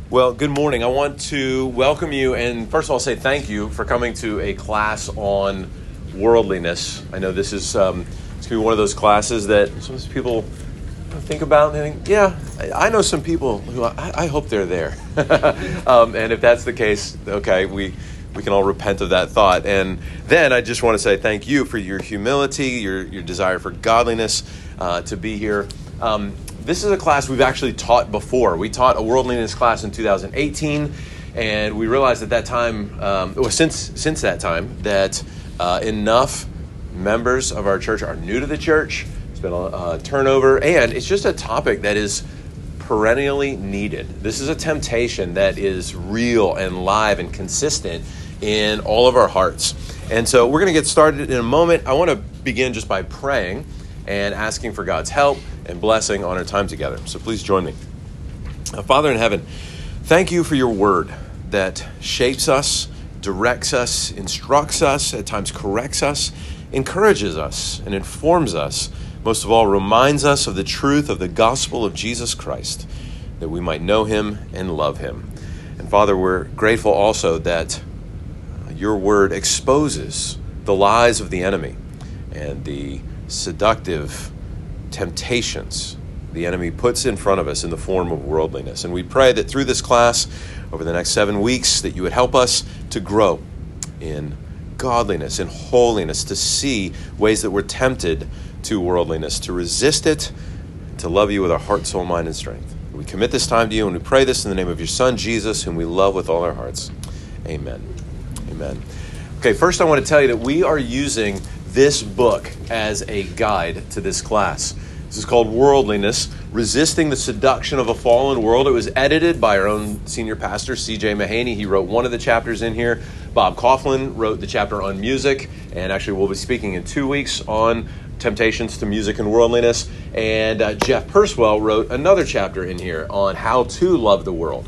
Well, good morning. I want to welcome you and first of all say thank you for coming to a class on worldliness. I know this is it's going to be one of those classes that sometimes people think about and think, yeah, I know some people who I hope they're there. And if that's the case, okay, we can all repent of that thought. And then I just want to say thank you for your humility, your desire for godliness, to be here. This is a class we've actually taught before. We taught a worldliness class in 2018, and we realized at that time, since that time, that enough members of our church are new to the church. It's been a turnover, and it's just a topic that is perennially needed. This is a temptation that is real and live and consistent in all of our hearts. And so we're going to get started in a moment. I want to begin just by praying and asking for God's help and blessing on our time together. So please join me. Father in heaven, thank you for your word that shapes us, directs us, instructs us, at times corrects us, encourages us, and informs us. Most of all, reminds us of the truth of the gospel of Jesus Christ, that we might know him and love him. And Father, we're grateful also that your word exposes the lies of the enemy and the seductive temptations the enemy puts in front of us in the form of worldliness. And we pray that through this class, over the next 7 weeks, that you would help us to grow in godliness and holiness, to see ways that we're tempted to worldliness, to resist it, to love you with our heart, soul, mind, and strength. We commit this time to you, and we pray this in the name of your Son, Jesus, whom we love with all our hearts. Amen. Amen. Okay, first I want to tell you that we are using this book as a guide to this class. This is called Worldliness, Resisting the Seduction of a Fallen World. It was edited by our own senior pastor, C.J. Mahaney. He wrote one of the chapters in here. Bob Coughlin wrote the chapter on music, and actually we'll be speaking in 2 weeks on temptations to music and worldliness. And Jeff Purswell wrote another chapter in here on how to love the world.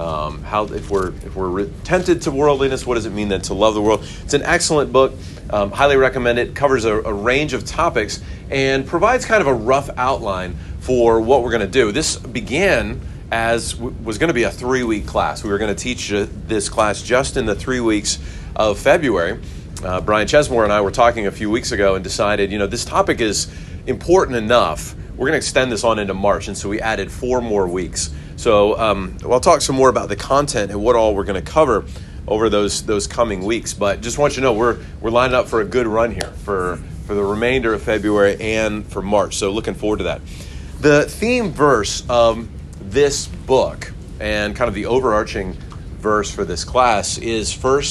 How if we're tempted to worldliness, what does it mean then to love the world? It's an excellent book. Highly recommend it. Covers a range of topics and provides kind of a rough outline for what we're going to do. This began as was going to be a 3-week class. We were going to teach this class just in the 3 weeks of February. Brian Chesmore and I were talking a few weeks ago and decided, this topic is important enough. We're going to extend this on into March, and so we added 4 more weeks. So I'll talk some more about the content and what all we're going to cover over those coming weeks. But just want you to know we're lining up for a good run here for the remainder of February and for March. So looking forward to that. The theme verse of this book and kind of the overarching verse for this class is 1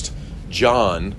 John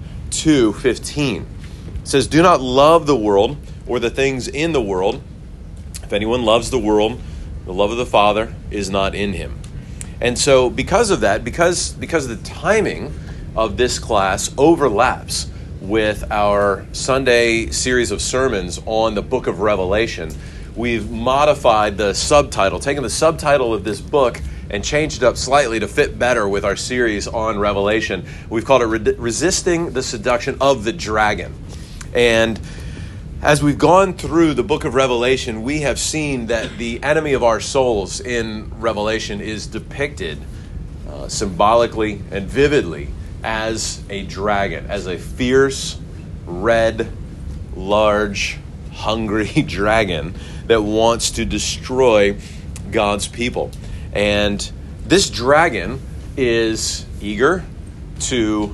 2:15. It says, "Do not love the world or the things in the world. If anyone loves the world, the love of the Father is not in him." And so because of that, because the timing of this class overlaps with our Sunday series of sermons on the book of Revelation, we've modified the subtitle, taken the subtitle of this book and changed it up slightly to fit better with our series on Revelation. We've called it Resisting the Seduction of the Dragon. And as we've gone through the book of Revelation, we have seen that the enemy of our souls in Revelation is depicted symbolically and vividly as a dragon, as a fierce, red, large, hungry dragon that wants to destroy God's people. And this dragon is eager to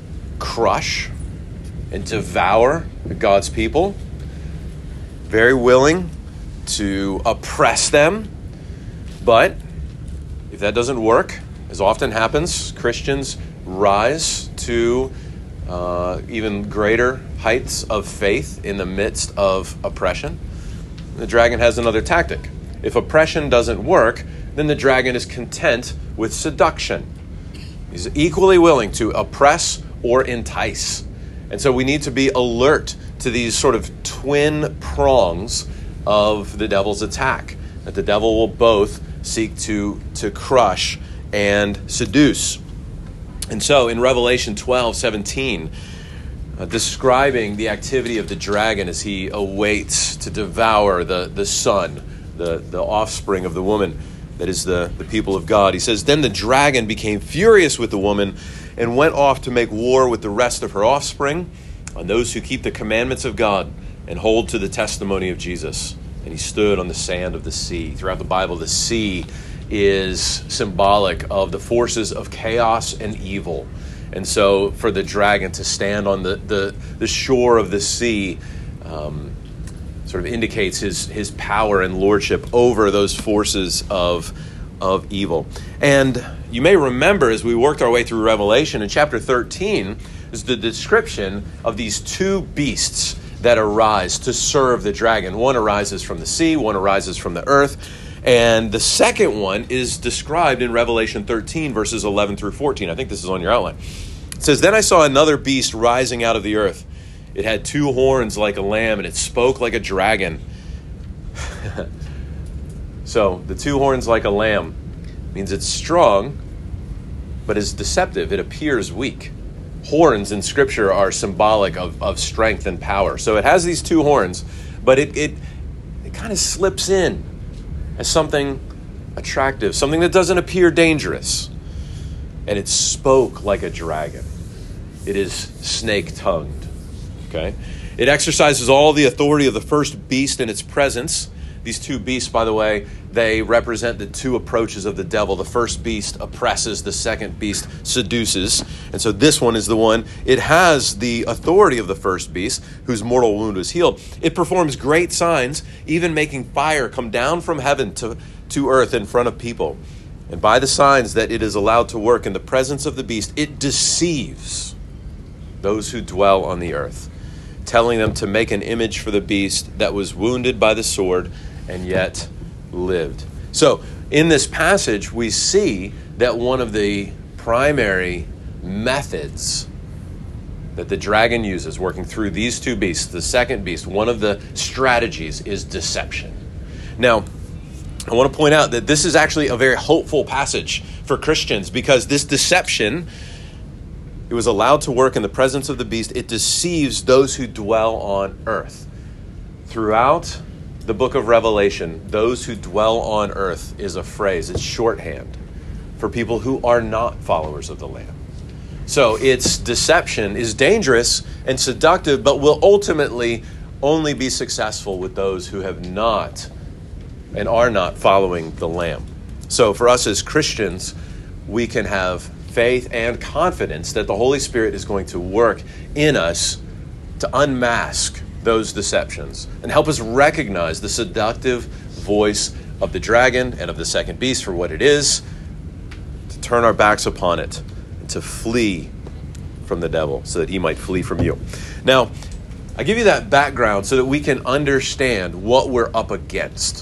crush and devour God's people, very willing to oppress them. But if that doesn't work, as often happens, Christians rise to even greater heights of faith in the midst of oppression. The dragon has another tactic. If oppression doesn't work, then the dragon is content with seduction. He's equally willing to oppress or entice. And so we need to be alert to these sort of twin prongs of the devil's attack, that the devil will both seek to crush and seduce. And so in Revelation 12:17, describing the activity of the dragon as he awaits to devour the son, the offspring of the woman, That is the people of God. He says, then the dragon became furious with the woman and went off to make war with the rest of her offspring on those who keep the commandments of God and hold to the testimony of Jesus. And he stood on the sand of the sea. Throughout the Bible, the sea is symbolic of the forces of chaos and evil. And so for the dragon to stand on the shore of the sea sort of indicates his power and lordship over those forces of evil. And you may remember, as we worked our way through Revelation, in chapter 13 is the description of these two beasts that arise to serve the dragon. One arises from the sea, one arises from the earth. And the second one is described in Revelation 13, verses 11 through 14. I think this is on your outline. It says, then I saw another beast rising out of the earth. It had two horns like a lamb, and it spoke like a dragon. So the two horns like a lamb means it's strong, but is deceptive. It appears weak. Horns in Scripture are symbolic of strength and power. So it has these two horns, but it kind of slips in as something attractive, something that doesn't appear dangerous. And it spoke like a dragon. It is snake-tongued. Okay? It exercises all the authority of the first beast in its presence. These two beasts, by the way, they represent the two approaches of the devil. The first beast oppresses, the second beast seduces. And so this one is the one. It has the authority of the first beast, whose mortal wound was healed. It performs great signs, even making fire come down from heaven to earth in front of people. And by the signs that it is allowed to work in the presence of the beast, it deceives those who dwell on the earth, telling them to make an image for the beast that was wounded by the sword and yet lived. So in this passage, we see that one of the primary methods that the dragon uses working through these two beasts, the second beast, one of the strategies is deception. Now, I want to point out that this is actually a very hopeful passage for Christians, because this deception, it was allowed to work in the presence of the beast. It deceives those who dwell on earth. Throughout the book of Revelation, those who dwell on earth is a phrase. It's shorthand for people who are not followers of the Lamb. So its deception is dangerous and seductive, but will ultimately only be successful with those who have not and are not following the Lamb. So for us as Christians, we can have faith and confidence that the Holy Spirit is going to work in us to unmask those deceptions and help us recognize the seductive voice of the dragon and of the second beast for what it is, to turn our backs upon it, and to flee from the devil so that he might flee from you. Now, I give you that background so that we can understand what we're up against.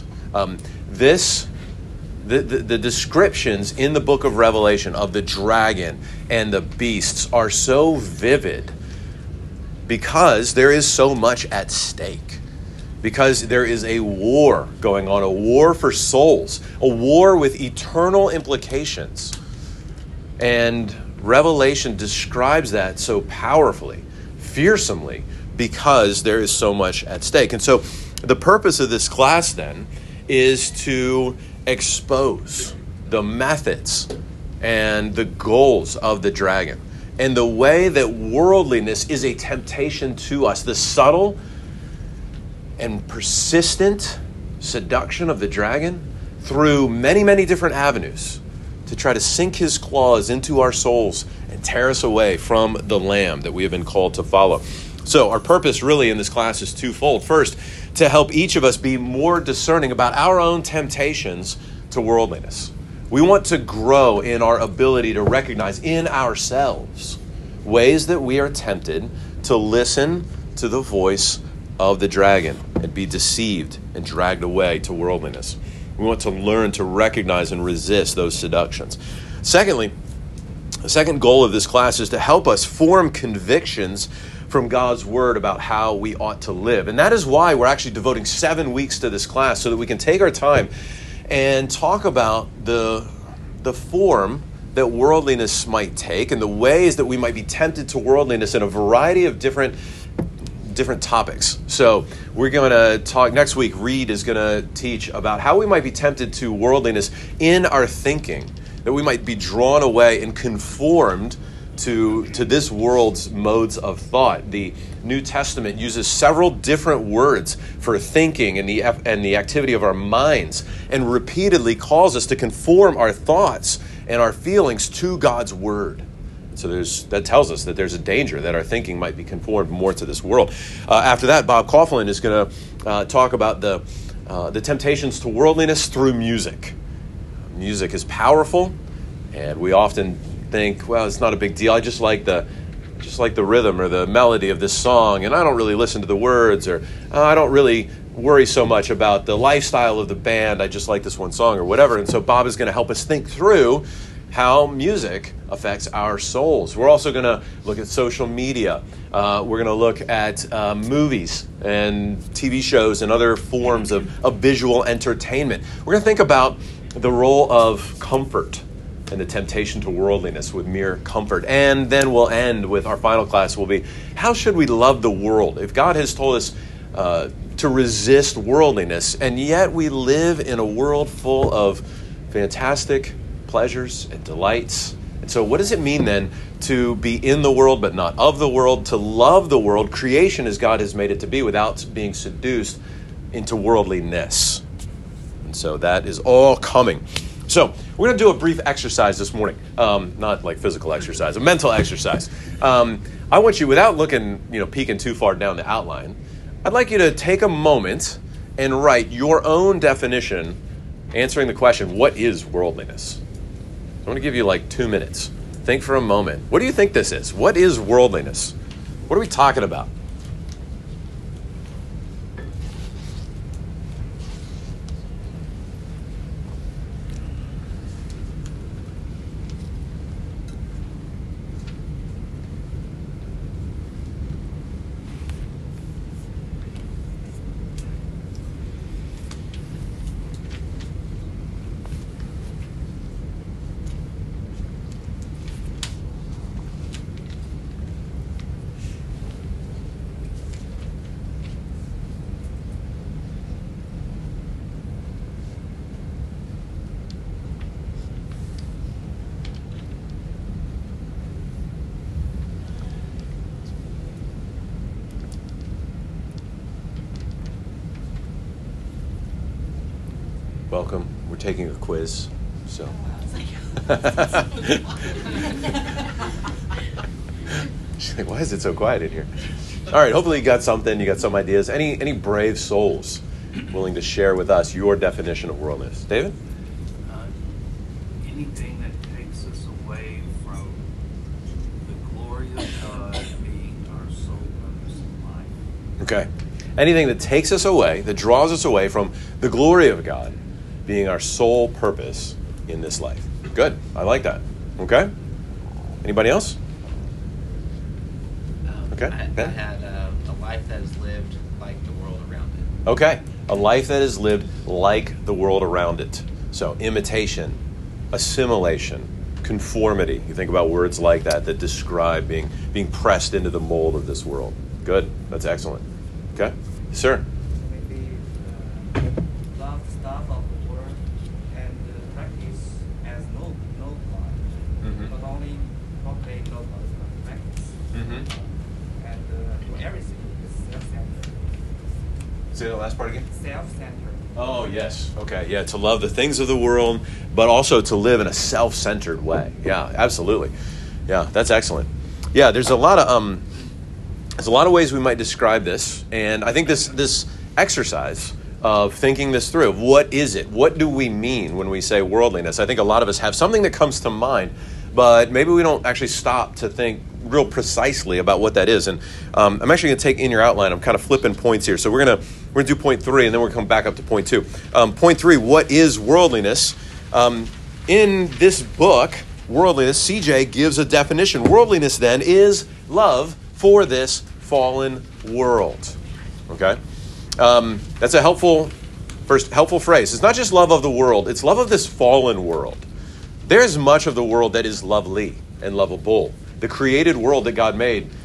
The descriptions in the book of Revelation of the dragon and the beasts are so vivid because there is so much at stake. Because there is a war going on, a war for souls, a war with eternal implications. And Revelation describes that so powerfully, fearsomely, because there is so much at stake. And so the purpose of this class then is to expose the methods and the goals of the dragon and the way that worldliness is a temptation to us, the subtle and persistent seduction of the dragon through many, many different avenues to try to sink his claws into our souls and tear us away from the Lamb that we have been called to follow. So our purpose really in this class is twofold. First, to help each of us be more discerning about our own temptations to worldliness. We want to grow in our ability to recognize in ourselves ways that we are tempted to listen to the voice of the dragon and be deceived and dragged away to worldliness. We want to learn to recognize and resist those seductions. Secondly, the second goal of this class is to help us form convictions from God's word about how we ought to live. And that is why we're actually devoting 7 weeks to this class, so that we can take our time and talk about the form that worldliness might take and the ways that we might be tempted to worldliness in a variety of different different topics. So we're going to talk next week. Reed is going to teach about how we might be tempted to worldliness in our thinking, that we might be drawn away and conformed to this world's modes of thought. The New Testament uses several different words for thinking and the activity of our minds, and repeatedly calls us to conform our thoughts and our feelings to God's word. So that tells us that there's a danger that our thinking might be conformed more to this world. After that, Bob Coughlin is going to talk about the temptations to worldliness through music. Music is powerful, and we often think, well, it's not a big deal. I just like the rhythm or the melody of this song, and I don't really listen to the words, or I don't really worry so much about the lifestyle of the band. I just like this one song or whatever. And so Bob is going to help us think through how music affects our souls. We're also going to look at social media. We're going to look at movies and TV shows and other forms of visual entertainment. We're going to think about the role of comfort and the temptation to worldliness with mere comfort. And then we'll end with our final class will be, how should we love the world? If God has told us to resist worldliness, and yet we live in a world full of fantastic pleasures and delights. And so what does it mean then to be in the world but not of the world, to love the world, creation as God has made it to be, without being seduced into worldliness? And so that is all coming. So we're going to do a brief exercise this morning, not like physical exercise, a mental exercise. I want you, without peeking too far down the outline, I'd like you to take a moment and write your own definition, answering the question, what is worldliness? I'm going to give you like 2 minutes. Think for a moment. What do you think this is? What is worldliness? What are we talking about? Welcome. We're taking a quiz, so. She's like, why is it so quiet in here? All right, hopefully you got something, you got some ideas. Any brave souls willing to share with us your definition of worldliness? David? Anything that takes us away from the glory of God being our sole purpose in life. Okay. Anything that takes us away, that draws us away from the glory of God being our sole purpose in this life. Good. I like that. Okay. Anybody else? Okay. I had a life that is lived like the world around it. Okay. A life that is lived like the world around it. So imitation, assimilation, conformity. You think about words like that describe being pressed into the mold of this world. Good. That's excellent. Okay. Sir? Maybe love the stuff of the world and practice as no God. Mm-hmm. Not only proclaim no God, but practice. Mm-hmm. And do everything is self-centered. Say the last part again. Self-centered. Oh, yes. Okay. Yeah, to love the things of the world, but also to live in a self-centered way. Yeah, absolutely. Yeah, that's excellent. Yeah, there's a lot of ways we might describe this, and I think this exercise of thinking this through, what is it? What do we mean when we say worldliness? I think a lot of us have something that comes to mind, but maybe we don't actually stop to think real precisely about what that is. And I'm actually going to take in your outline, I'm kind of flipping points here. So we're going to do point 3, and then we're going to come back up to point 2. Point 3, what is worldliness? In this book, Worldliness, CJ gives a definition. Worldliness, then, is love for this fallen world. Okay? That's a helpful phrase. It's not just love of the world, it's love of this fallen world. There's much of the world that is lovely and lovable. The created world that God made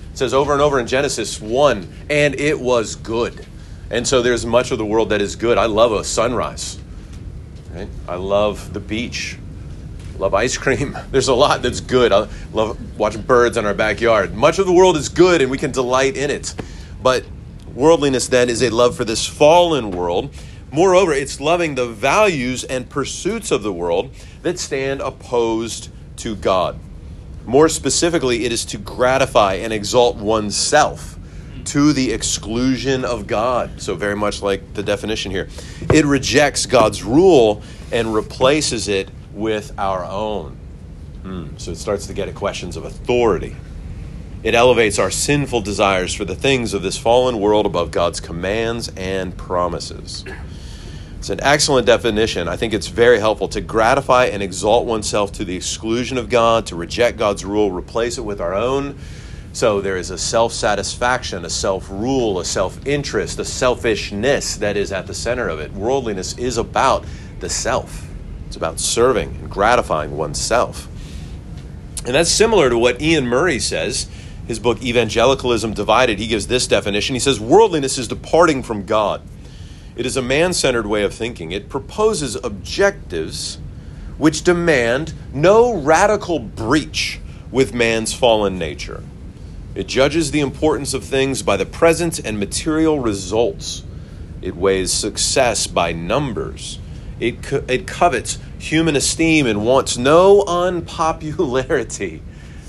It says over and over in Genesis 1, and it was good. And so there's much of the world that is good. I love a sunrise. Right? I love the beach. I love ice cream. There's a lot that's good. I love watching birds in our backyard. Much of the world is good, and we can delight in it. But worldliness then is a love for this fallen world. Moreover, it's loving the values and pursuits of the world that stand opposed to God. More specifically, it is to gratify and exalt oneself to the exclusion of God. So very much like the definition here. It rejects God's rule and replaces it with our own. So it starts to get at questions of authority. It elevates our sinful desires for the things of this fallen world above God's commands and promises. It's an excellent definition. I think it's very helpful to gratify and exalt oneself to the exclusion of God, to reject God's rule, replace it with our own. So there is a self-satisfaction, a self-rule, a self-interest, a selfishness that is at the center of it. Worldliness is about the self. It's about serving and gratifying oneself. And that's similar to what Ian Murray says. His book, Evangelicalism Divided, he gives this definition. He says, worldliness is departing from God. It is a man-centered way of thinking. It proposes objectives which demand no radical breach with man's fallen nature. It judges the importance of things by the present and material results. It weighs success by numbers. It covets human esteem and wants no unpopularity.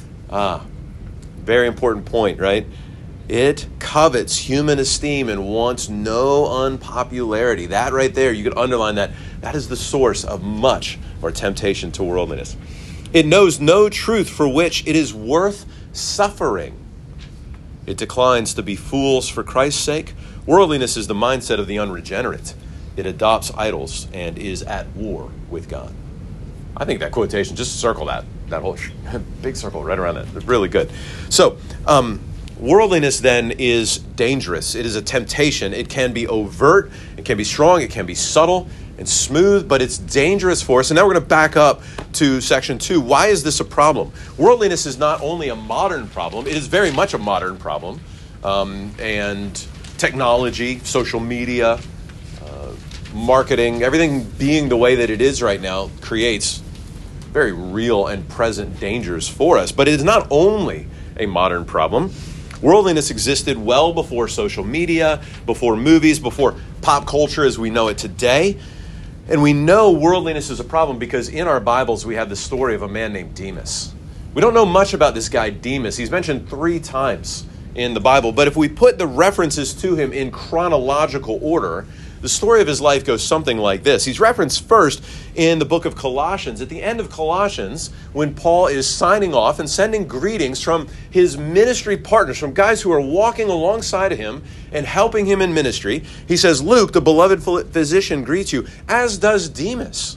Very important point, right? It covets human esteem and wants no unpopularity. That right there, you could underline that. That is the source of much of our temptation to worldliness. It knows no truth for which it is worth suffering. It declines to be fools for Christ's sake. Worldliness is the mindset of the unregenerate. It adopts idols and is at war with God. I think that quotation, just circle that whole big circle right around that. It's really good. So, worldliness then is dangerous. It is a temptation. It can be overt, it can be strong, it can be subtle and smooth, but it's dangerous for us. And now we're going to back up to section 2. Why is this a problem? Worldliness is not only a modern problem, it is very much a modern problem. And technology, social media, marketing, everything being the way that it is right now creates very real and present dangers for us. But it is not only a modern problem. Worldliness existed well before social media, before movies, before pop culture as we know it today. And we know worldliness is a problem because in our Bibles we have the story of a man named Demas. We don't know much about this guy Demas. He's mentioned 3 times in the Bible. But if we put the references to him in chronological order, the story of his life goes something like this. He's referenced first in the book of Colossians. At the end of Colossians, when Paul is signing off and sending greetings from his ministry partners, from guys who are walking alongside of him and helping him in ministry, he says, Luke, the beloved physician, greets you, as does Demas.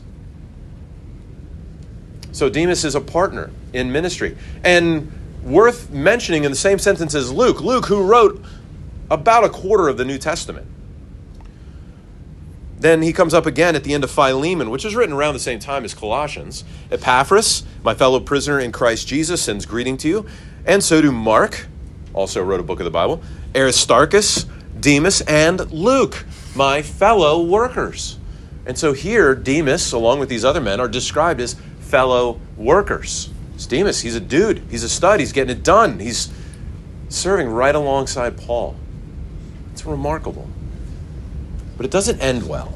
So Demas is a partner in ministry. And worth mentioning in the same sentence as Luke, who wrote about a quarter of the New Testament. Then he comes up again at the end of Philemon, which is written around the same time as Colossians. Epaphras, my fellow prisoner in Christ Jesus, sends greeting to you. And so do Mark, also wrote a book of the Bible, Aristarchus, Demas, and Luke, my fellow workers. And so here, Demas, along with these other men, are described as fellow workers. It's Demas, he's a dude. He's a stud. He's getting it done. He's serving right alongside Paul. It's remarkable. But it doesn't end well.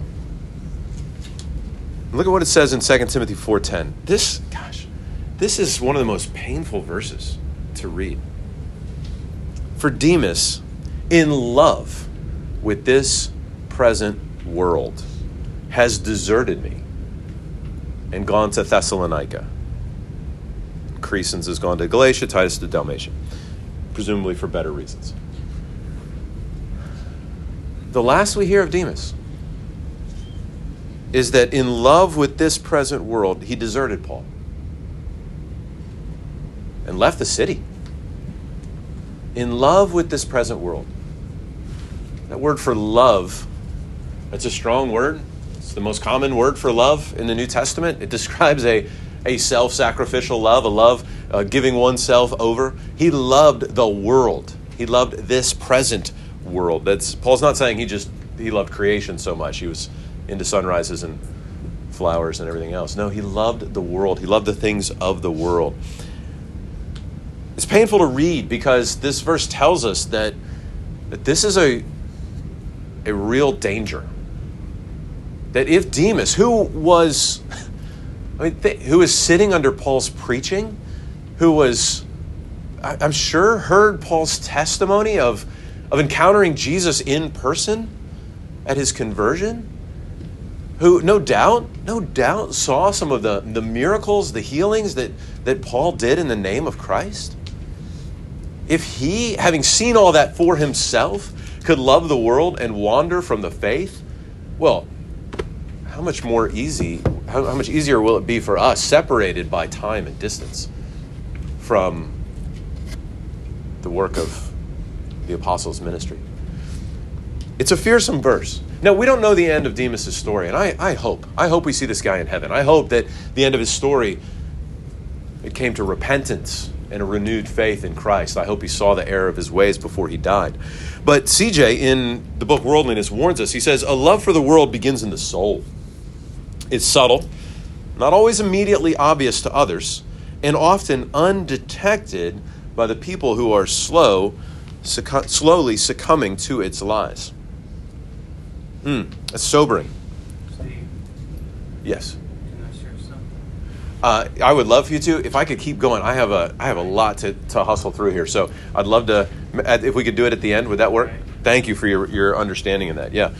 Look at what it says in 2 Timothy 4:10. This is one of the most painful verses to read. For Demas, in love with this present world, has deserted me and gone to Thessalonica. Crescens has gone to Galatia, Titus to Dalmatia, presumably for better reasons. The last we hear of Demas is that in love with this present world, he deserted Paul and left the city. In love with this present world. That word for love, that's a strong word. It's the most common word for love in the New Testament. It describes a a self-sacrificial love, a love giving oneself over. He loved the world. He loved this present world. Paul's not saying he loved creation so much. He was into sunrises and flowers and everything else. No, he loved the world. He loved the things of the world. It's painful to read because this verse tells us that this is a real danger. That if Demas, who was sitting under Paul's preaching, who was, I'm sure, heard Paul's testimony of encountering Jesus in person at his conversion, who no doubt saw some of the miracles, the healings that Paul did in the name of Christ. If he, having seen all that for himself, could love the world and wander from the faith, well, how much easier will it be for us, separated by time and distance from the work of the apostles' ministry? It's a fearsome verse. Now, we don't know the end of Demas' story, and I hope we see this guy in heaven. I hope that the end of his story, it came to repentance and a renewed faith in Christ. I hope he saw the error of his ways before he died. But CJ, in the book Worldliness, warns us. He says, a love for the world begins in the soul. It's subtle, not always immediately obvious to others, and often undetected by the people who are slowly succumbing to its lies. That's sobering. Steve, Yes. can I share something? I would love for you to. If I could keep going, I have a lot to hustle through here. So I'd love to, if we could do it at the end, would that work? Right. Thank you for your understanding of that. Yeah.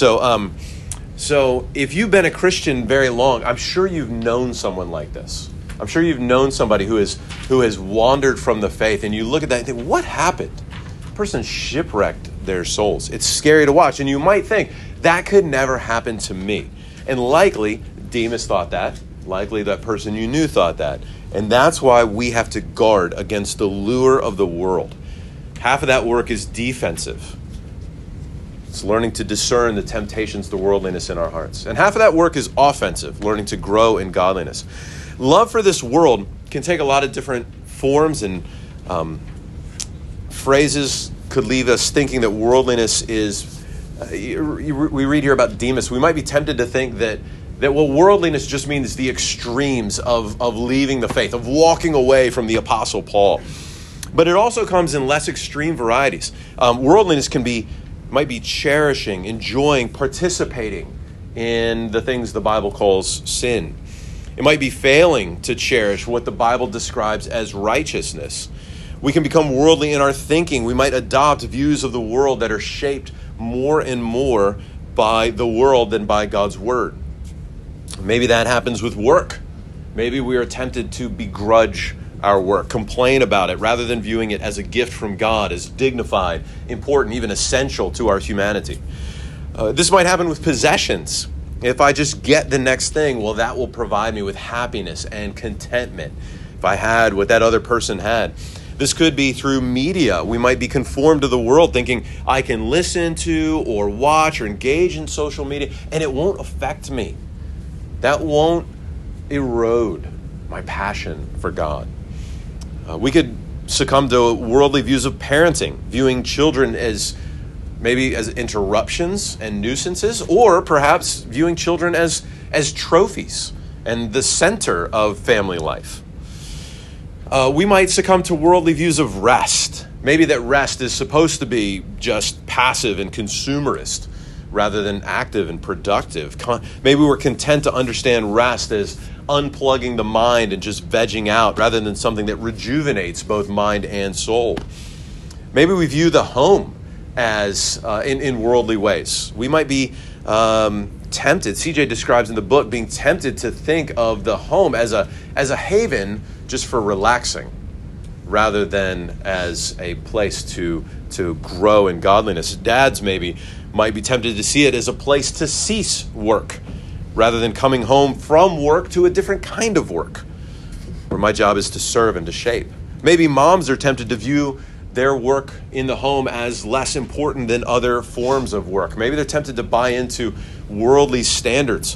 So if you've been a Christian very long, I'm sure you've known someone like this. I'm sure you've known somebody who has wandered from the faith, and you look at that and think, what happened? The person shipwrecked their souls. It's scary to watch, and you might think, that could never happen to me. And likely, Demas thought that. Likely that person you knew thought that. And that's why we have to guard against the lure of the world. Half of that work is defensive. It's learning to discern the temptations, the worldliness in our hearts. And half of that work is offensive, learning to grow in godliness. Love for this world can take a lot of different forms, and phrases could leave us thinking that worldliness is... we read here about Demas. We might be tempted to think that worldliness just means the extremes of leaving the faith, of walking away from the Apostle Paul. But it also comes in less extreme varieties. Worldliness might be cherishing, enjoying, participating in the things the Bible calls sin. It might be failing to cherish what the Bible describes as righteousness. We can become worldly in our thinking. We might adopt views of the world that are shaped more and more by the world than by God's word. Maybe that happens with work. Maybe we are tempted to begrudge our work, complain about it, rather than viewing it as a gift from God, as dignified, important, even essential to our humanity. This might happen with possessions. If I just get the next thing, well, that will provide me with happiness and contentment. If I had what that other person had. This could be through media. We might be conformed to the world, thinking I can listen to or watch or engage in social media, and it won't affect me. That won't erode my passion for God. We could succumb to worldly views of parenting, viewing children as maybe as interruptions and nuisances, or perhaps viewing children as trophies and the center of family life. We might succumb to worldly views of rest. Maybe that rest is supposed to be just passive and consumerist rather than active and productive. Maybe we're content to understand rest as unplugging the mind and just vegging out rather than something that rejuvenates both mind and soul. Maybe we view the home as in worldly ways. We might be tempted. CJ describes in the book being tempted to think of the home as a haven just for relaxing, rather than as a place to grow in godliness. Dads might be tempted to see it as a place to cease work, rather than coming home from work to a different kind of work, where my job is to serve and to shape. Maybe moms are tempted to view their work in the home as less important than other forms of work. Maybe they're tempted to buy into worldly standards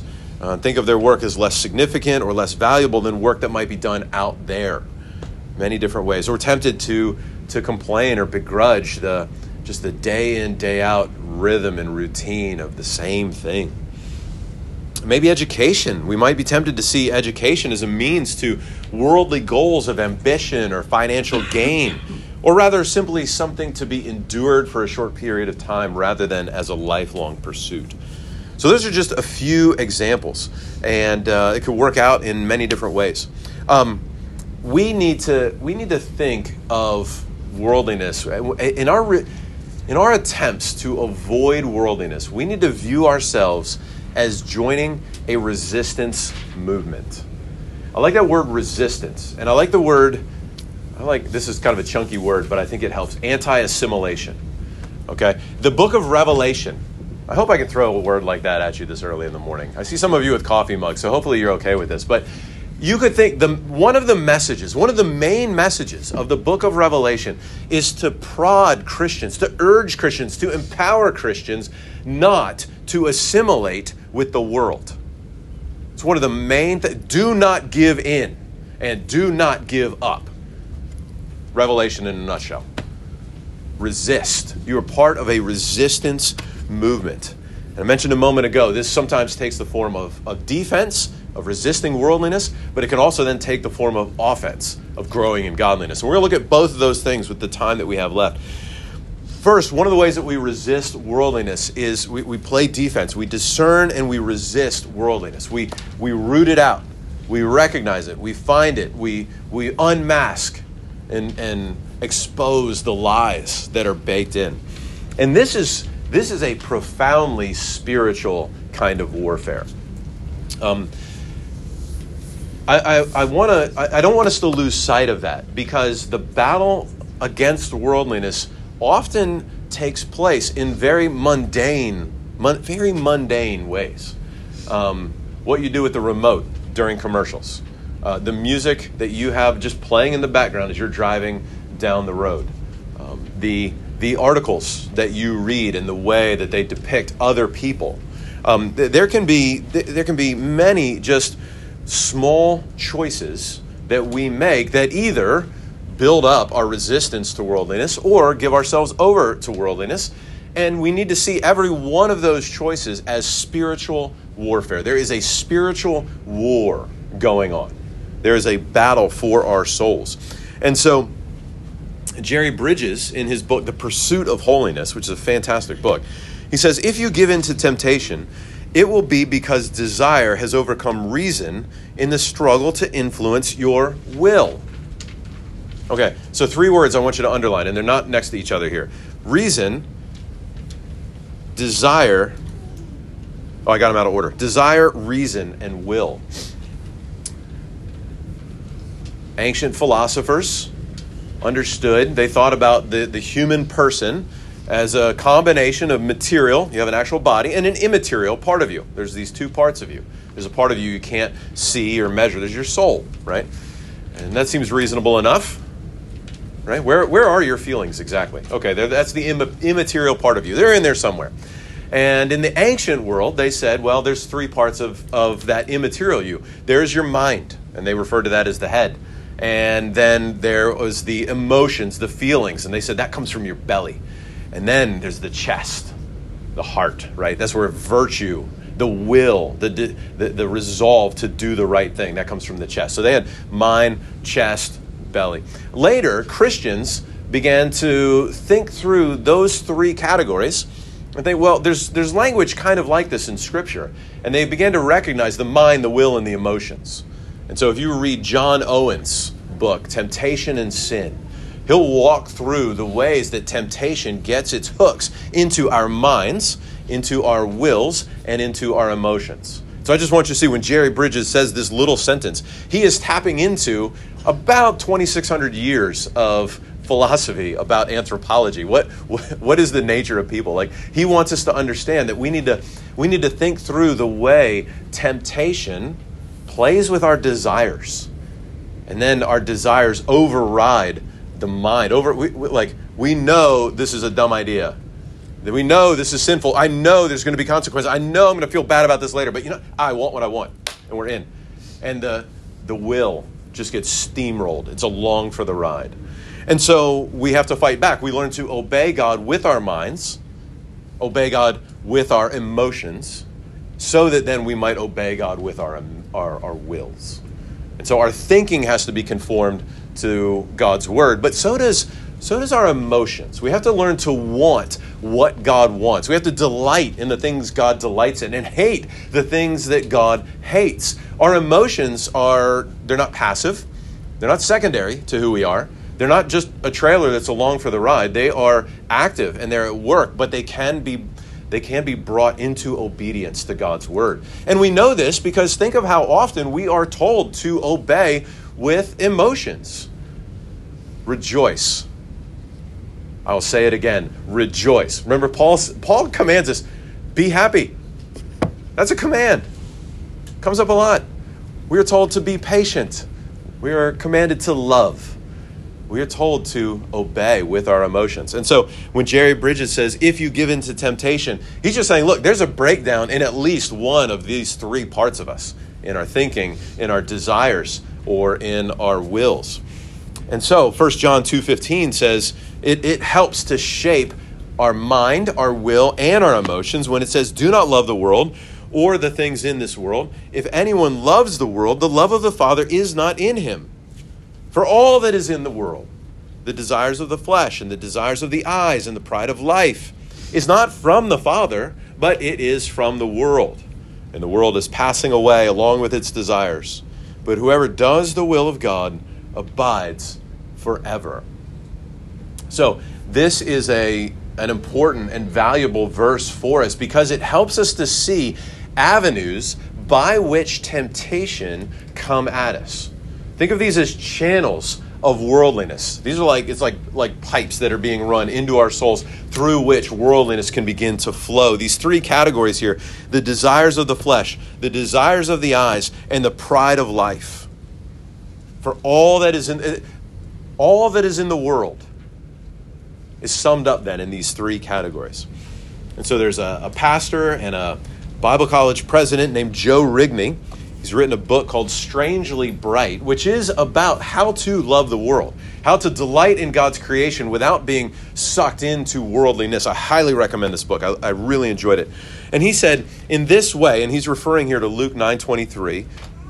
Think of their work as less significant or less valuable than work that might be done out there. Many different ways. Or tempted to complain or begrudge just the day in, day out rhythm and routine of the same thing. Maybe education. We might be tempted to see education as a means to worldly goals of ambition or financial gain, or rather simply something to be endured for a short period of time rather than as a lifelong pursuit. So those are just a few examples, and it could work out in many different ways. We need to think of worldliness in our attempts to avoid worldliness. We need to view ourselves as joining a resistance movement. I like that word resistance, and I like this is kind of a chunky word, but I think it helps. Anti-assimilation. Okay, the book of Revelation. I hope I can throw a word like that at you this early in the morning. I see some of you with coffee mugs, so hopefully you're okay with this. But you could think one of the main messages of the book of Revelation is to prod Christians, to urge Christians, to empower Christians not to assimilate with the world. It's one of the main things. Do not give in and do not give up. Revelation in a nutshell. Resist. You are part of a resistance movement. And I mentioned a moment ago, this sometimes takes the form of defense, of resisting worldliness, but it can also then take the form of offense, of growing in godliness. And we're going to look at both of those things with the time that we have left. First, one of the ways that we resist worldliness is we play defense. We discern and we resist worldliness. We root it out. We recognize it. We find it. We unmask and expose the lies that are baked in. And this is a profoundly spiritual kind of warfare. I don't want us to lose sight of that, because the battle against worldliness often takes place in very mundane ways. What you do with the remote during commercials, the music that you have just playing in the background as you're driving down the road, the articles that you read and the way that they depict other people. There can be many just small choices that we make that either build up our resistance to worldliness or give ourselves over to worldliness. And we need to see every one of those choices as spiritual warfare. There is a spiritual war going on. There is a battle for our souls. And so Jerry Bridges, in his book, The Pursuit of Holiness, which is a fantastic book, he says, if you give in to temptation, it will be because desire has overcome reason in the struggle to influence your will. Okay, so 3 words I want you to underline, and they're not next to each other here. Reason, desire, I got them out of order. Desire, reason, and will. Ancient philosophers understood, they thought about the human person as a combination of material, you have an actual body, and an immaterial part of you. There's these 2 parts of you. There's a part of you can't see or measure. There's your soul, right? And that seems reasonable enough, right? Where are your feelings exactly? Okay, that's the immaterial part of you. They're in there somewhere. And in the ancient world, they said, well, there's 3 parts of that immaterial you. There's your mind, and they referred to that as the head. And then there was the emotions, the feelings, and they said that comes from your belly. And then there's the chest, the heart, right? That's where virtue, the will, the resolve to do the right thing, that comes from the chest. So they had mind, chest, belly. Later, Christians began to think through those 3 categories and think, well, there's language kind of like this in Scripture. And they began to recognize the mind, the will, and the emotions. And so if you read John Owen's book, Temptation and Sin, he'll walk through the ways that temptation gets its hooks into our minds, into our wills, and into our emotions. So I just want you to see when Jerry Bridges says this little sentence, he is tapping into about 2,600 years of philosophy about anthropology. What is the nature of people? Like, he wants us to understand that we need to think through the way temptation plays with our desires, and then our desires override the mind. We know this is a dumb idea. We know this is sinful. I know there's going to be consequences. I know I'm going to feel bad about this later. But I want what I want. And we're in. And the will just gets steamrolled. It's along for the ride. And so we have to fight back. We learn to obey God with our minds, obey God with our emotions, so that then we might obey God with our wills. And so our thinking has to be conformed to God's word, but so does our emotions. We have to learn to want what God wants. We have to delight in the things God delights in and hate the things that God hates. Our emotions they're not passive. They're not secondary to who we are. They're not just a trailer that's along for the ride. They are active and they're at work, but they can be brought into obedience to God's word. And we know this because think of how often we are told to obey with emotions. Rejoice. I will say it again. Rejoice. Remember, Paul commands us, be happy. That's a command. Comes up a lot. We are told to be patient. We are commanded to love. We are told to obey with our emotions. And so when Jerry Bridges says, if you give in to temptation, he's just saying, look, there's a breakdown in at least one of these three parts of us, in our thinking, in our desires, or in our wills. And so 1 John 2:15 says it helps to shape our mind, our will, and our emotions when it says, do not love the world or the things in this world. If anyone loves the world, the love of the Father is not in him. For all that is in the world, the desires of the flesh and the desires of the eyes and the pride of life, is not from the Father, but it is from the world. And the world is passing away along with its desires. But whoever does the will of God abides forever. So this is an important and valuable verse for us because it helps us to see avenues by which temptation come at us. Think of these as channels of worldliness. These are it's like pipes that are being run into our souls through which worldliness can begin to flow. These three categories here: the desires of the flesh, the desires of the eyes, and the pride of life. For all that is in the world is summed up then in these three categories. And so there's a pastor and a Bible college president named Joe Rigney. He's written a book called Strangely Bright, which is about how to love the world, how to delight in God's creation without being sucked into worldliness. I highly recommend this book. I really enjoyed it. And he said, in this way, and he's referring here to Luke 9:23,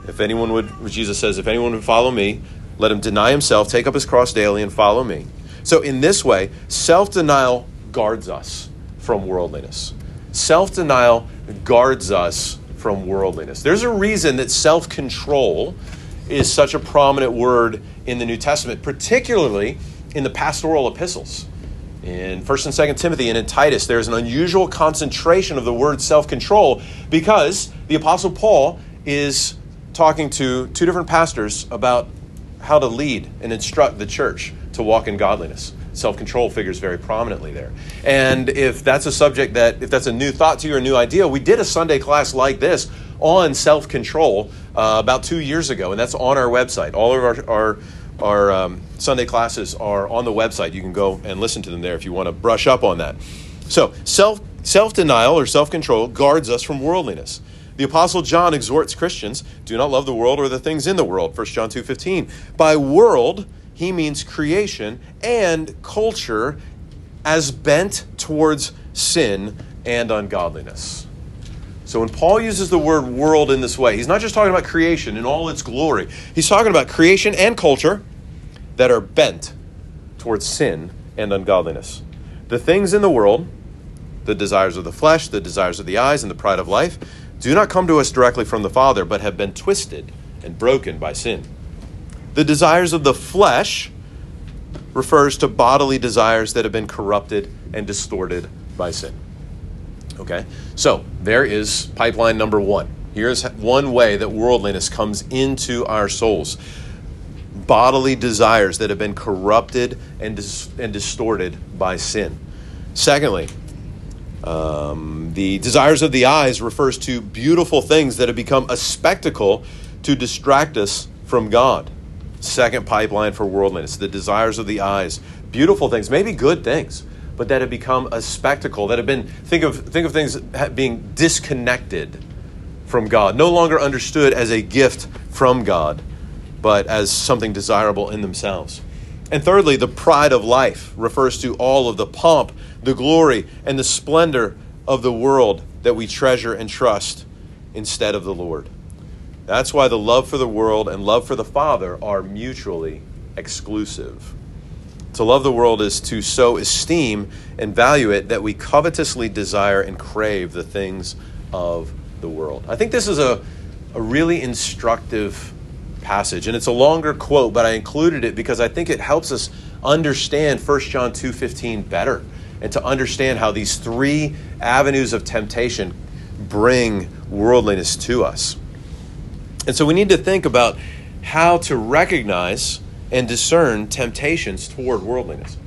Jesus says, if anyone would follow me, let him deny himself, take up his cross daily, and follow me. So in this way, self-denial guards us from worldliness. Self-denial guards us from worldliness. There's a reason that self-control is such a prominent word in the New Testament, particularly in the pastoral epistles. In 1 and 2 Timothy and in Titus, there's an unusual concentration of the word self-control because the Apostle Paul is talking to two different pastors about how to lead and instruct the church to walk in godliness. Self-control figures very prominently there. And if that's a subject if that's a new thought to you or a new idea, we did a Sunday class like this on self-control about 2 years ago, and that's on our website. All of our Sunday classes are on the website. You can go and listen to them there if you want to brush up on that. So self-denial or self-control guards us from worldliness. The Apostle John exhorts Christians, do not love the world or the things in the world, 1 John 2:15. By world, he means creation and culture as bent towards sin and ungodliness. So when Paul uses the word world in this way, he's not just talking about creation in all its glory. He's talking about creation and culture that are bent towards sin and ungodliness. The things in the world, the desires of the flesh, the desires of the eyes, and the pride of life, do not come to us directly from the Father, but have been twisted and broken by sin. The desires of the flesh refers to bodily desires that have been corrupted and distorted by sin. Okay, so there is pipeline number one. Here's one way that worldliness comes into our souls. Bodily desires that have been corrupted and distorted by sin. Secondly, the desires of the eyes refers to beautiful things that have become a spectacle to distract us from God. Second pipeline for worldliness, the desires of the eyes. Beautiful things, maybe good things, but that have become a spectacle, that have been, think of things being disconnected from God, no longer understood as a gift from God, but as something desirable in themselves. And thirdly, the pride of life refers to all of the pomp, the glory, and the splendor of the world that we treasure and trust instead of the Lord. That's why the love for the world and love for the Father are mutually exclusive. To love the world is to so esteem and value it that we covetously desire and crave the things of the world. I think this is a really instructive passage, and it's a longer quote, but I included it because I think it helps us understand 1 John 2:15 better, and to understand how these three avenues of temptation bring worldliness to us. And so we need to think about how to recognize and discern temptations toward worldliness.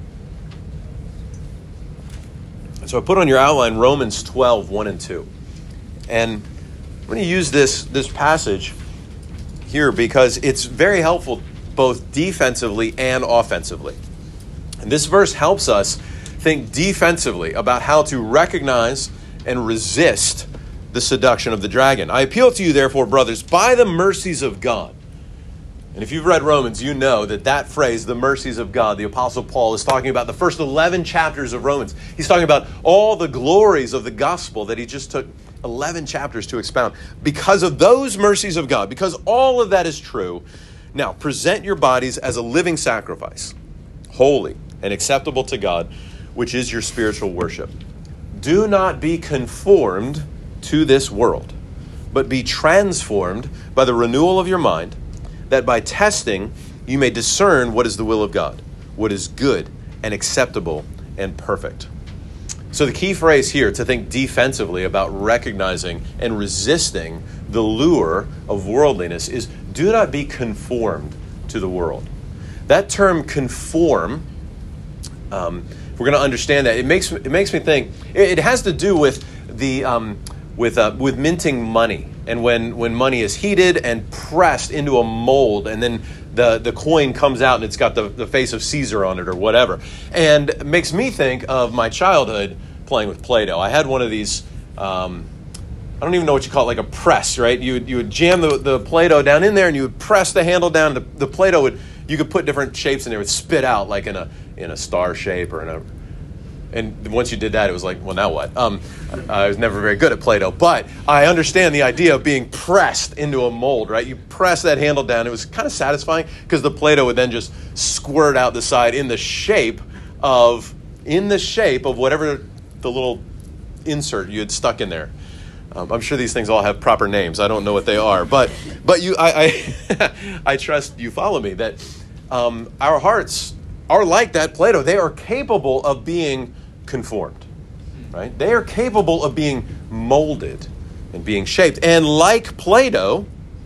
So I put on your outline Romans 12:1 and 2. And I'm going to use this passage here because it's very helpful both defensively and offensively. And this verse helps us think defensively about how to recognize and resist the seduction of the dragon. I appeal to you, therefore, brothers, by the mercies of God. And if you've read Romans, you know that phrase, the mercies of God, the Apostle Paul is talking about the first 11 chapters of Romans. He's talking about all the glories of the gospel that he just took 11 chapters to expound. Because of those mercies of God, because all of that is true, now present your bodies as a living sacrifice, holy and acceptable to God, which is your spiritual worship. Do not be conformed to this world, but be transformed by the renewal of your mind, that by testing you may discern what is the will of God, what is good and acceptable and perfect. So the key phrase here to think defensively about recognizing and resisting the lure of worldliness is do not be conformed to the world. That term conform, if we're going to understand that, it makes me think it has to do with the with minting money, and when money is heated and pressed into a mold, and then the coin comes out and it's got the face of Caesar on it or whatever. And it makes me think of my childhood playing with Play-Doh. I had one of these, I don't even know what you call it, like a press, right? You would jam the Play-Doh down in there and you would press the handle down. The Play-Doh you could put different shapes in there. It would spit out like in a star shape or and once you did that, it was like, well, now what? I was never very good at Play-Doh, but I understand the idea of being pressed into a mold, right? You press that handle down. It was kind of satisfying because the Play-Doh would then just squirt out the side in the shape of whatever the little insert you had stuck in there. I'm sure these things all have proper names. I don't know what they are, but I trust you follow me that our hearts are like that Play-Doh. They are capable of being conformed, right? They are capable of being molded and being shaped. And like Play-Doh,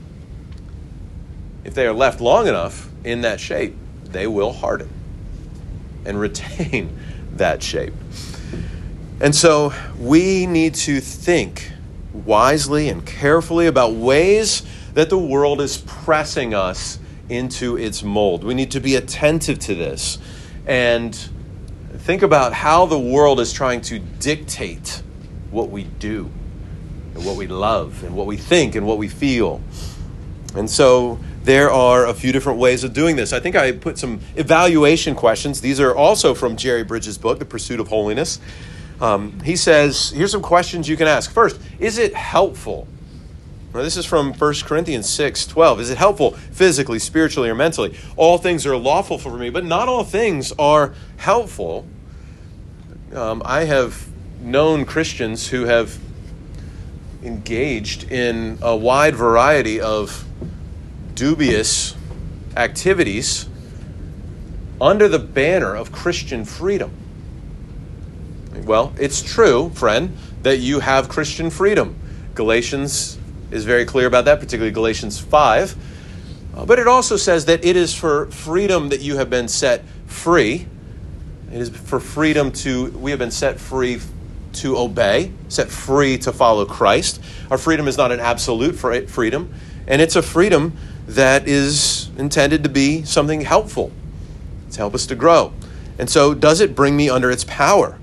if they are left long enough in that shape, they will harden and retain that shape. And so we need to think wisely and carefully about ways that the world is pressing us into its mold. We need to be attentive to this and think about how the world is trying to dictate what we do and what we love and what we think and what we feel. And so there are a few different ways of doing this. I think I put some evaluation questions. These are also from Jerry Bridges' book, The Pursuit of Holiness. He says, here's some questions you can ask. First, is it helpful? Now, this is from 1 Corinthians 6:12. Is it helpful physically, spiritually, or mentally? All things are lawful for me, but not all things are helpful. I have known Christians who have engaged in a wide variety of dubious activities under the banner of Christian freedom. Well, it's true, friend, that you have Christian freedom. Galatians is very clear about that, particularly Galatians 5. But it also says that it is for freedom that you have been set free. It is for freedom we have been set free to obey, set free to follow Christ. Our freedom is not an absolute freedom, and it's a freedom that is intended to be something helpful, to help us to grow. And so does it bring me under its power?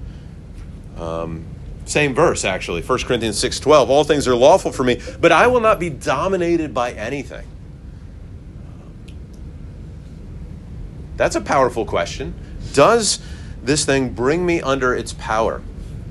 Same verse, actually, 1 Corinthians 6:12. All things are lawful for me, but I will not be dominated by anything. That's a powerful question. Does this thing bring me under its power?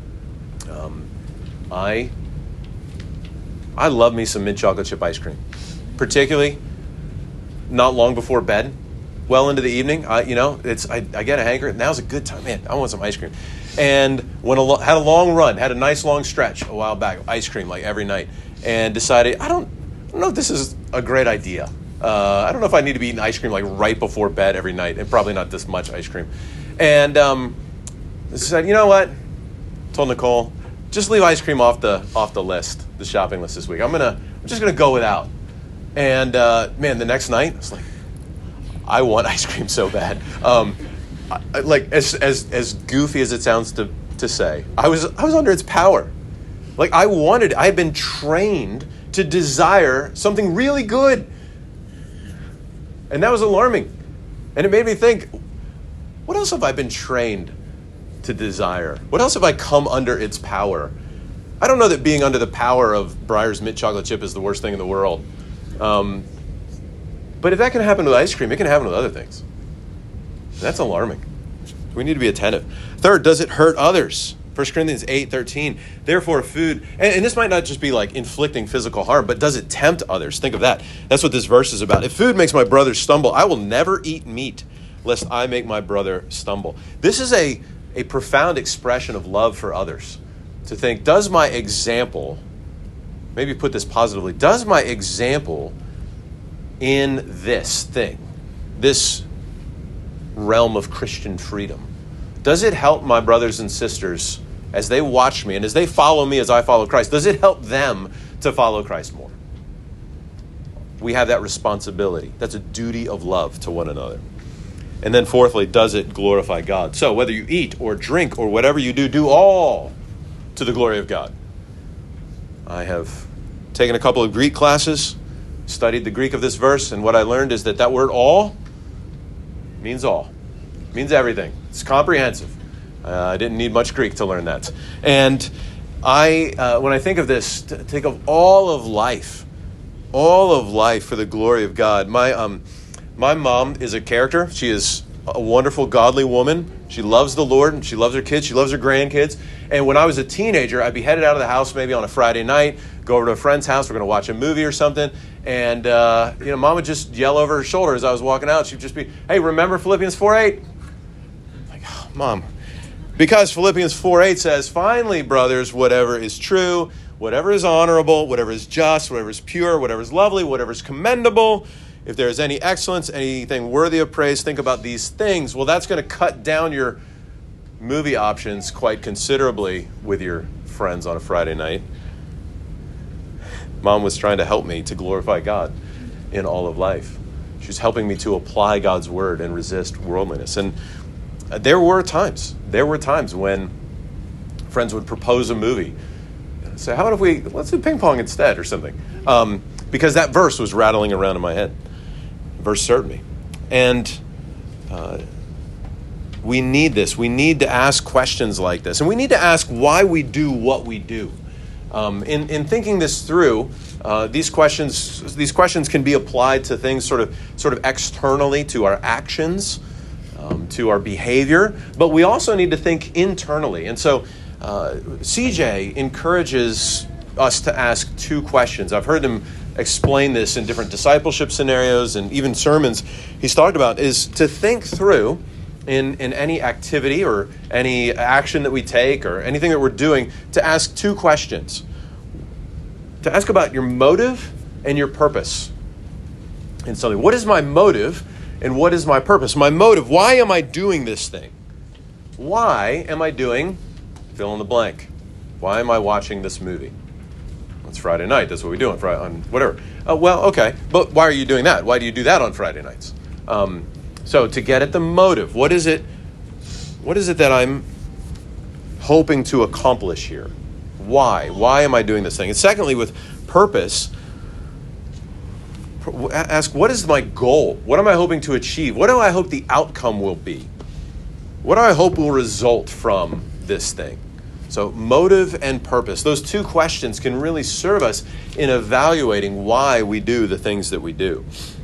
I love me some mint chocolate chip ice cream, particularly not long before bed, well into the evening. I get a hanker. Now's a good time, man. I want some ice cream. And had a long run, had a nice long stretch a while back, ice cream like every night, and decided I don't know if this is a great idea. I don't know if I need to be eating ice cream like right before bed every night, and probably not this much ice cream. And said, you know what? Told Nicole, just leave ice cream off the list, the shopping list this week. I'm just gonna go without. And man, the next night, I was like, I want ice cream so bad. Like as goofy as it sounds to say, I was under its power. Like I had been trained to desire something really good. And that was alarming. And it made me think, what else have I been trained to desire? What else have I come under its power? I don't know that being under the power of Breyer's mint chocolate chip is the worst thing in the world. But if that can happen with ice cream, it can happen with other things. That's alarming. We need to be attentive. Third, does it hurt others? 1 Corinthians 8:13. Therefore, food, and this might not just be like inflicting physical harm, but does it tempt others? Think of that. That's what this verse is about. If food makes my brother stumble, I will never eat meat, lest I make my brother stumble. This is a profound expression of love for others. To think, does my example, maybe put this positively, does my example in this thing, this realm of Christian freedom, does it help my brothers and sisters as they watch me and as they follow me as I follow Christ? Does it help them to follow Christ more? We have that responsibility. That's a duty of love to one another. And then fourthly, does it glorify God? So whether you eat or drink or whatever you do, do all to the glory of God. I have taken a couple of Greek classes, studied the Greek of this verse, and what I learned is that word all means all. It means everything. It's comprehensive. I didn't need much Greek to learn that. And when I think of this, think of all of life for the glory of God. My mom is a character. She is a wonderful, godly woman. She loves the Lord, and she loves her kids. She loves her grandkids. And when I was a teenager, I'd be headed out of the house maybe on a Friday night, go over to a friend's house. We're going to watch a movie or something. And, Mom would just yell over her shoulder as I was walking out. She'd just be, hey, remember Philippians 4:8? Like, oh, Mom. Because Philippians 4:8 says, finally, brothers, whatever is true, whatever is honorable, whatever is just, whatever is pure, whatever is lovely, whatever is commendable, if there is any excellence, anything worthy of praise, think about these things. Well, that's going to cut down your movie options quite considerably with your friends on a Friday night. Mom was trying to help me to glorify God in all of life. She was helping me to apply God's word and resist worldliness. And there were times when friends would propose a movie. Say, how about if let's do ping pong instead or something? Because that verse was rattling around in my head. Verse stirred me. And we need this. We need to ask questions like this. And we need to ask why we do what we do. In thinking this through, these questions can be applied to things sort of externally, to our actions, to our behavior, but we also need to think internally. And so CJ encourages us to ask two questions. I've heard him explain this in different discipleship scenarios and even sermons he's talked about, is to think through in any activity or any action that we take or anything that we're doing, to ask two questions. To ask about your motive and your purpose in something. What is my motive and what is my purpose? My motive, why am I doing this thing? Why am I doing fill in the blank? Why am I watching this movie? It's Friday night. That's what we do on Friday, on whatever. Well, okay. But why are you doing that? Why do you do that on Friday nights? So to get at the motive, what is it that I'm hoping to accomplish here? Why? Why am I doing this thing? And secondly, with purpose, ask, what is my goal? What am I hoping to achieve? What do I hope the outcome will be? What do I hope will result from this thing? So motive and purpose, those two questions can really serve us in evaluating why we do the things that we do.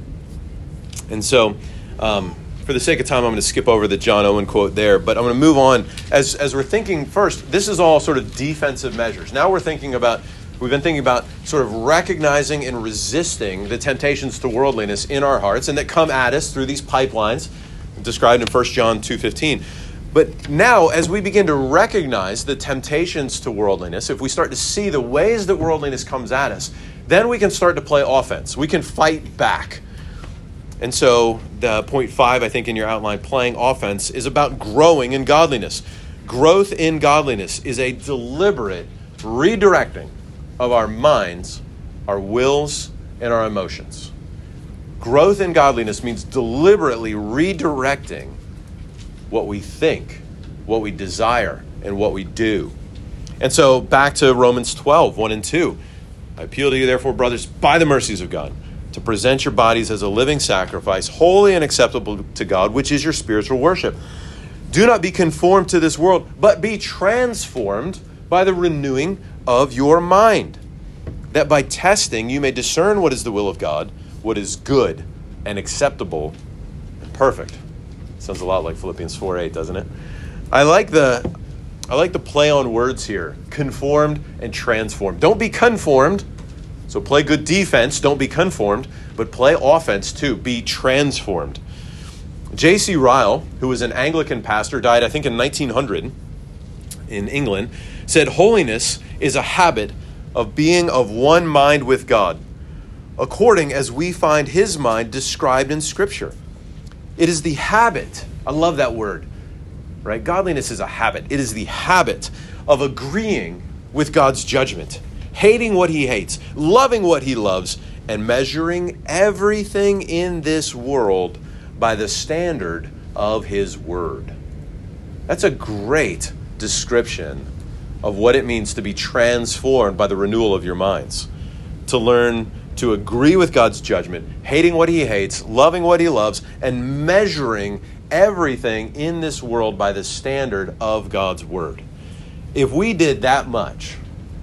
And so, for the sake of time, I'm going to skip over the John Owen quote there, but I'm going to move on. As we're thinking first, this is all sort of defensive measures. Now we've been thinking about sort of recognizing and resisting the temptations to worldliness in our hearts and that come at us through these pipelines described in 1 John 2:15. But now, as we begin to recognize the temptations to worldliness, if we start to see the ways that worldliness comes at us, then we can start to play offense. We can fight back. And so the point 5, I think in your outline, playing offense, is about growing in godliness. Growth in godliness is a deliberate redirecting of our minds, our wills, and our emotions. Growth in godliness means deliberately redirecting what we think, what we desire, and what we do. And so back to Romans 12, 1 and 2. I appeal to you, therefore, brothers, by the mercies of God, to present your bodies as a living sacrifice, holy and acceptable to God, which is your spiritual worship. Do not be conformed to this world, but be transformed by the renewing of your mind, that by testing you may discern what is the will of God, what is good and acceptable and perfect. Sounds a lot like Philippians 4:8, doesn't it? I like the play on words here, conformed and transformed. Don't be conformed. So play good defense, don't be conformed, but play offense too, be transformed. J.C. Ryle, who was an Anglican pastor, died I think in 1900 in England, said holiness is a habit of being of one mind with God, according as we find his mind described in Scripture. It is the habit, I love that word, right? Godliness is a habit. It is the habit of agreeing with God's judgment, hating what he hates, loving what he loves, and measuring everything in this world by the standard of his word. That's a great description of what it means to be transformed by the renewal of your minds. To learn to agree with God's judgment, hating what he hates, loving what he loves, and measuring everything in this world by the standard of God's word. If we did that much,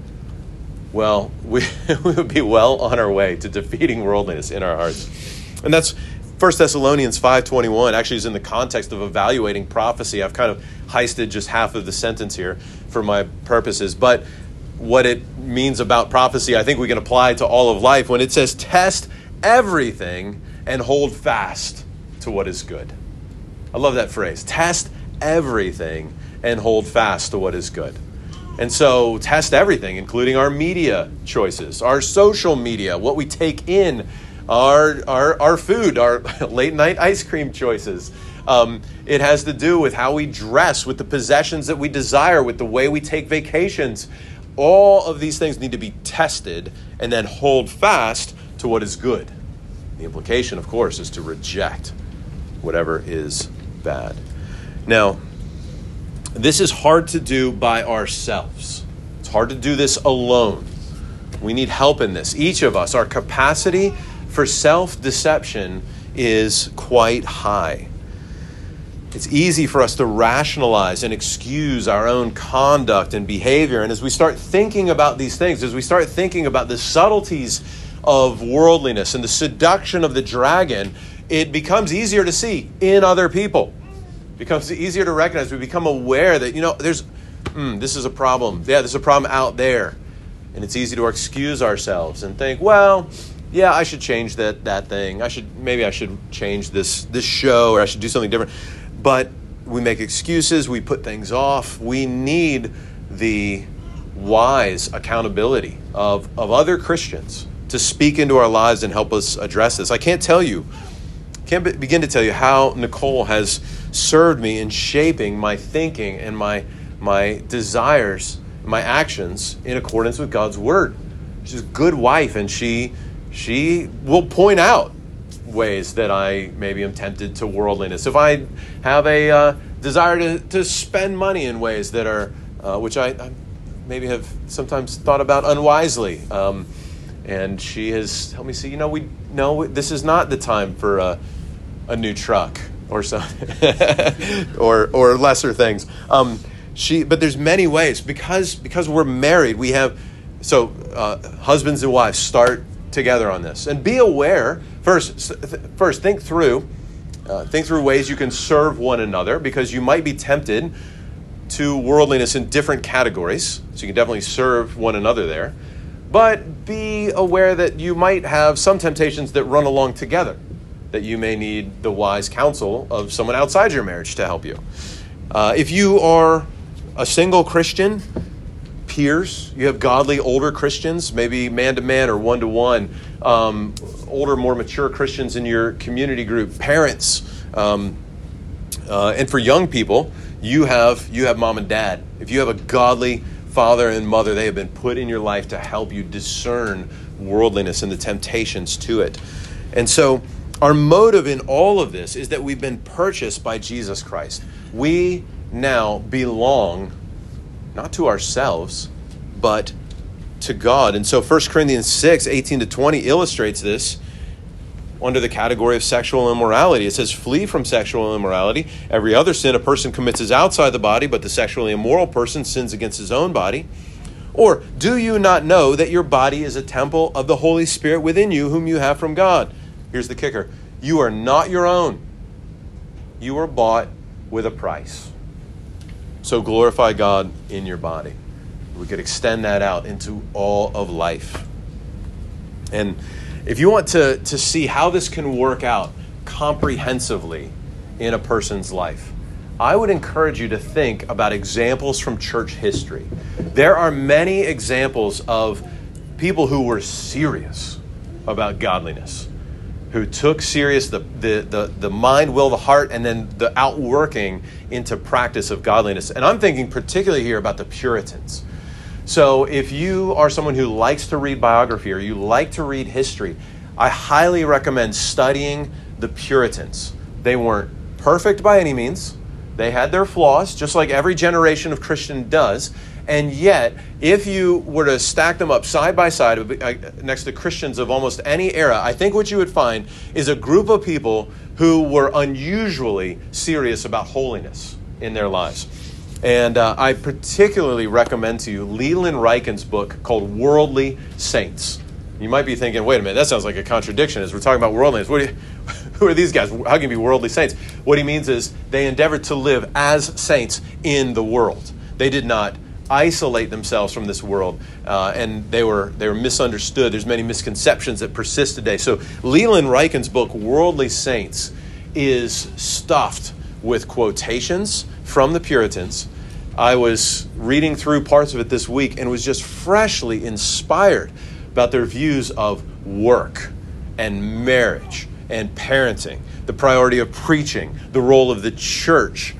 well, we would be well on our way to defeating worldliness in our hearts. And that's 1 Thessalonians 5:21 actually is in the context of evaluating prophecy. I've kind of heisted just half of the sentence here for my purposes. But what it means about prophecy, I think we can apply to all of life when it says, test everything and hold fast to what is good. I love that phrase. Test everything and hold fast to what is good. And so test everything, including our media choices, our social media, what we take in, our food, our late night ice cream choices. It has to do with how we dress, with the possessions that we desire, with the way we take vacations. All of these things need to be tested and then hold fast to what is good. The implication, of course, is to reject whatever is bad. Now, this is hard to do by ourselves. It's hard to do this alone. We need help in this. Each of us, our capacity for self-deception is quite high. It's easy for us to rationalize and excuse our own conduct and behavior. And as we start thinking about these things, as we start thinking about the subtleties of worldliness and the seduction of the dragon, it becomes easier to see in other people. It becomes easier to recognize. We become aware that, this is a problem. Yeah, there's a problem out there. And it's easy to excuse ourselves and think, well, yeah, I should change that thing. Maybe I should change this show, or I should do something different. But we make excuses, we put things off. We need the wise accountability of other Christians to speak into our lives and help us address this. I can't begin to tell you how Nicole has served me in shaping my thinking and my desires, my actions in accordance with God's word. She's a good wife, and she will point out ways that I maybe am tempted to worldliness. If I have a desire to spend money in ways that are, which I maybe have sometimes thought about unwisely, and she has helped me see, this is not the time for a new truck or so, or lesser things. But there's many ways because we're married. We have husbands and wives start together on this, and be aware. First, think through ways you can serve one another, because you might be tempted to worldliness in different categories. So you can definitely serve one another there. But be aware that you might have some temptations that run along together, that you may need the wise counsel of someone outside your marriage to help you. If you are a single Christian, peers, you have godly older Christians, maybe man-to-man or one-to-one, older, more mature Christians in your community group, parents, and for young people, you have mom and dad. If you have a godly father and mother, they have been put in your life to help you discern worldliness and the temptations to it. And so our motive in all of this is that we've been purchased by Jesus Christ. We now belong not to ourselves, but to God. And so 1 Corinthians 6, 18-20 illustrates this under the category of sexual immorality. It says, flee from sexual immorality. Every other sin a person commits is outside the body, but the sexually immoral person sins against his own body. Or, do you not know that your body is a temple of the Holy Spirit within you, whom you have from God? Here's the kicker. You are not your own. You were bought with a price. So glorify God in your body. We could extend that out into all of life. And if you want to see how this can work out comprehensively in a person's life, I would encourage you to think about examples from church history. There are many examples of people who were serious about godliness, who took serious the mind, will, the heart, and then the outworking into practice of godliness. And I'm thinking particularly here about the Puritans. So if you are someone who likes to read biography or you like to read history, I highly recommend studying the Puritans. They weren't perfect by any means. They had their flaws, just like every generation of Christian does. And yet, if you were to stack them up side by side next to Christians of almost any era, I think what you would find is a group of people who were unusually serious about holiness in their lives. And I particularly recommend to you Leland Ryken's book called Worldly Saints. You might be thinking, wait a minute, that sounds like a contradiction as we're talking about worldliness. Who are these guys? How can you be worldly saints? What he means is they endeavored to live as saints in the world. They did not isolate themselves from this world, and they were misunderstood. There's many misconceptions that persist today. So Leland Ryken's book, Worldly Saints, is stuffed with quotations from the Puritans. I was reading through parts of it this week and was just freshly inspired about their views of work and marriage and parenting, the priority of preaching, the role of the church,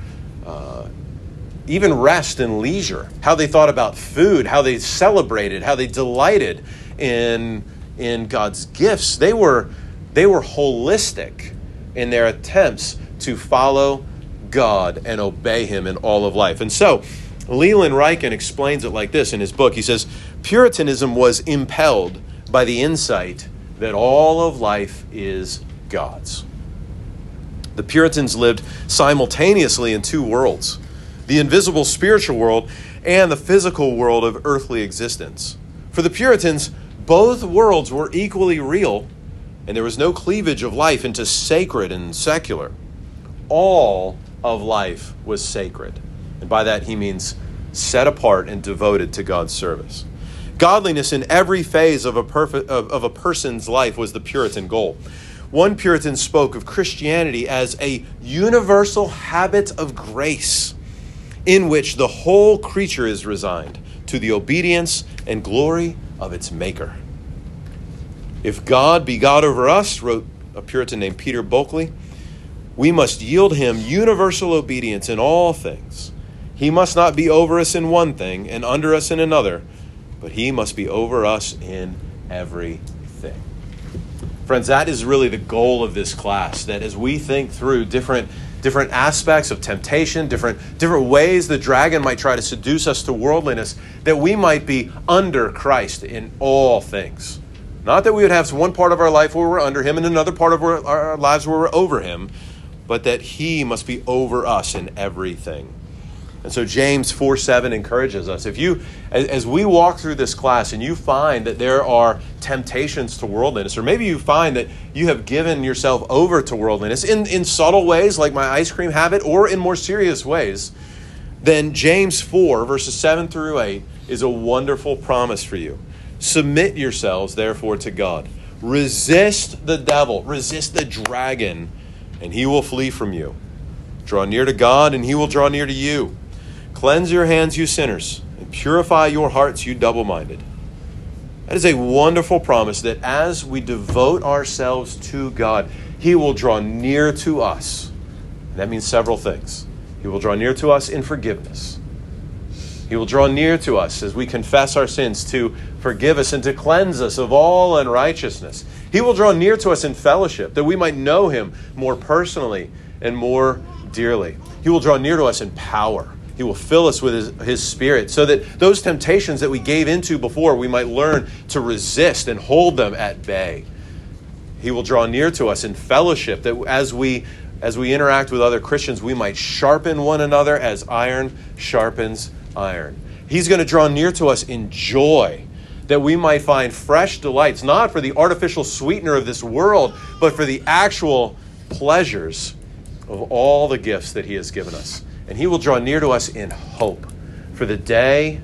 even rest and leisure, how they thought about food, how they celebrated, how they delighted in God's gifts. They were holistic in their attempts to follow God and obey him in all of life. And so Leland Ryken explains it like this in his book. He says, Puritanism was impelled by the insight that all of life is God's. The Puritans lived simultaneously in two worlds, the invisible spiritual world and the physical world of earthly existence. For the Puritans, both worlds were equally real, and there was no cleavage of life into sacred and secular. All of life was sacred. And by that he means set apart and devoted to God's service. Godliness in every phase of a person's life was the Puritan goal. One Puritan spoke of Christianity as a universal habit of grace in which the whole creature is resigned to the obedience and glory of its Maker. If God be God over us, wrote a Puritan named Peter Bulkeley, we must yield him universal obedience in all things. He must not be over us in one thing and under us in another, but he must be over us in everything. Friends, that is really the goal of this class, that as we think through different aspects of temptation, different ways the dragon might try to seduce us to worldliness, that we might be under Christ in all things. Not that we would have one part of our life where we're under him and another part of our lives where we're over him, but that he must be over us in everything. And so James 4:7 encourages us. If you, as we walk through this class and you find that there are temptations to worldliness, or maybe you find that you have given yourself over to worldliness in subtle ways like my ice cream habit, or in more serious ways, then James 4 verses 7 through 8 is a wonderful promise for you. Submit yourselves, therefore, to God. Resist the devil, resist the dragon, and he will flee from you. Draw near to God, and he will draw near to you. Cleanse your hands, you sinners, and purify your hearts, you double-minded. That is a wonderful promise that as we devote ourselves to God, he will draw near to us. And that means several things. He will draw near to us in forgiveness. He will draw near to us as we confess our sins to forgive us and to cleanse us of all unrighteousness. He will draw near to us in fellowship, that we might know him more personally and more dearly. He will draw near to us in power. He will fill us with his Spirit so that those temptations that we gave into before, we might learn to resist and hold them at bay. He will draw near to us in fellowship, that as we interact with other Christians, we might sharpen one another as iron sharpens iron. He's going to draw near to us in joy, that we might find fresh delights, not for the artificial sweetener of this world, but for the actual pleasures of all the gifts that he has given us. And he will draw near to us in hope for the day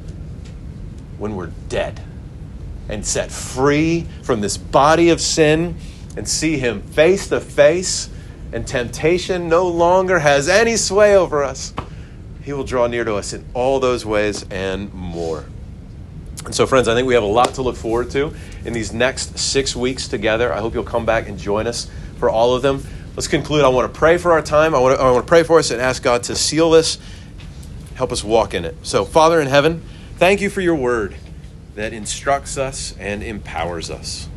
when we're dead and set free from this body of sin and see him face to face, and temptation no longer has any sway over us. He will draw near to us in all those ways and more. And so, friends, I think we have a lot to look forward to in these next 6 weeks together. I hope you'll come back and join us for all of them. Let's conclude. I want to pray for our time. I want to pray for us and ask God to seal this, help us walk in it. So, Father in heaven, thank you for your word that instructs us and empowers us.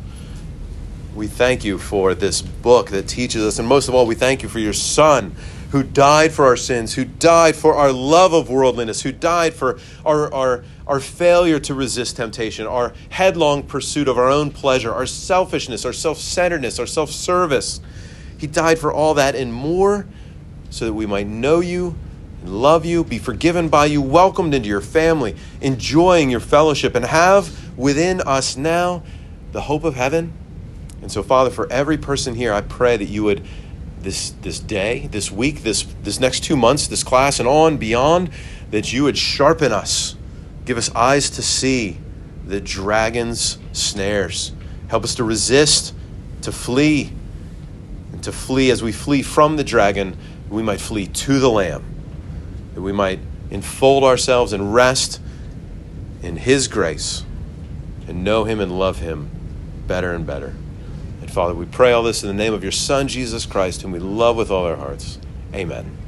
We thank you for this book that teaches us. And most of all, we thank you for your Son who died for our sins, who died for our love of worldliness, who died for our failure to resist temptation, our headlong pursuit of our own pleasure, our selfishness, our self-centeredness, our self-service. He died for all that and more so that we might know you and love you, be forgiven by you, welcomed into your family, enjoying your fellowship, and have within us now the hope of heaven. And so, Father, for every person here, I pray that you would, this day, this week, this next 2 months, this class and on beyond, that you would sharpen us, give us eyes to see the dragon's snares. Help us to resist, to flee, and to flee as we flee from the dragon, we might flee to the Lamb, that we might enfold ourselves and rest in his grace and know him and love him better and better. And Father, we pray all this in the name of your Son, Jesus Christ, whom we love with all our hearts. Amen.